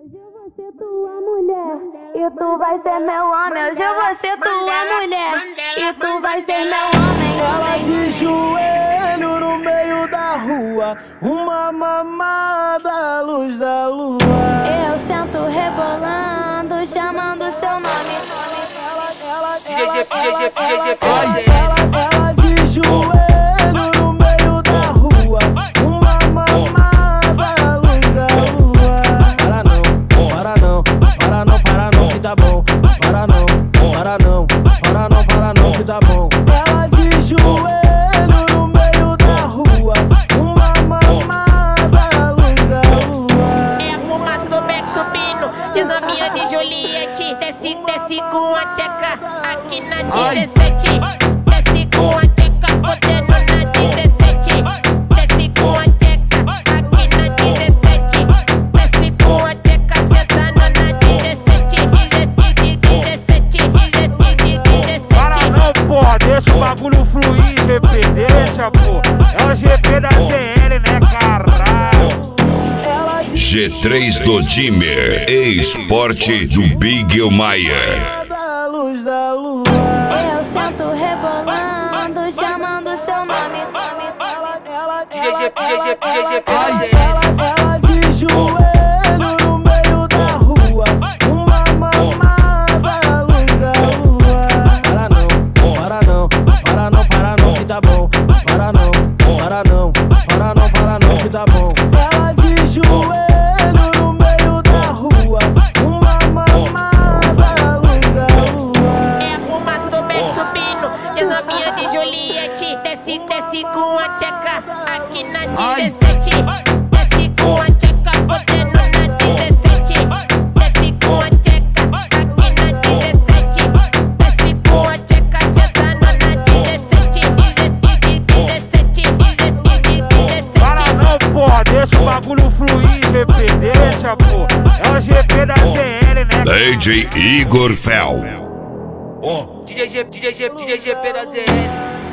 Hoje eu vou ser tua mulher e tu vai ser meu homem. Hoje eu vou ser tua mulher e tu vai ser meu homem. Ela de joelho no meio da rua, uma mamada à luz da lua. Eu sento rebolando, chamando seu nome. Ela de joelho no meio da rua, uma mamada à luz da lua. Para não, que tá bom. Para não, que tá bom. Ela de joelho no meio da rua, uma mamada à luz da lua. É a fumaça do beck subindo, e as novinhas de Juliette. Desce com a tcheca aqui na 17. Desce com a tcheca, fodendo na 17. Desce com a tcheca aqui na 17. Desce com a tcheca, sentando na 17. 17. Para não, porra, deixa o bagulho fluir, GP, deixa, pô. É o GP da CL, né, caralho? G3 do Dimmer, esporte do Big Maia. Da luz da lua. Eu sento rebolando, chamando seu nome. Ela de joelho no meio da rua, uma mamada à luz da lua. Para não, que tá bom. Para não, que tá bom. Ela de joelho no meio da rua, uma mamada à luz da lua. É a fumaça do beck subindo, e as novinhas de Juliette. Desce com a tcheca aqui na 17. Desce com a tcheca, fodendo na 17. Desce com a tcheca aqui na 17. Desce com a tcheca, sentando na 17. 17. Para não, porra, deixa o bagulho fluir, GP, deixa, pô. É o GP da CL, né? DJ Igor Fel. GP da ZL.